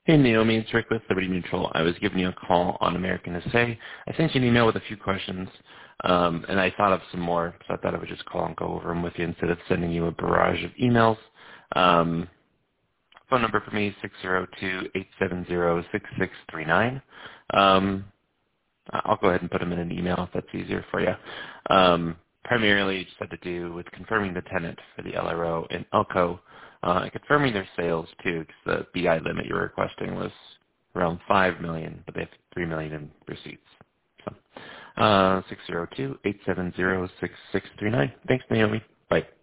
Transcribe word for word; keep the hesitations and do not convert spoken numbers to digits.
Hey, Naomi, it's Rick with Liberty Mutual. I was giving you a call on American S A. I sent you an email with a few questions, um, and I thought of some more, so I thought I would just call and go over them with you instead of sending you a barrage of emails. Um, phone number for me is six zero two, eight seven zero, six six three nine. Um, I'll go ahead and put them in an email if that's easier for you. Um, primarily, it just had to do with confirming the tenant for the L R O and Elco, uh, and confirming their sales too, because the B I limit you're requesting was around five million dollars, but they have three million dollars in receipts. So, uh, six zero two, eight seven zero, six six three nine. Thanks, Naomi. Bye.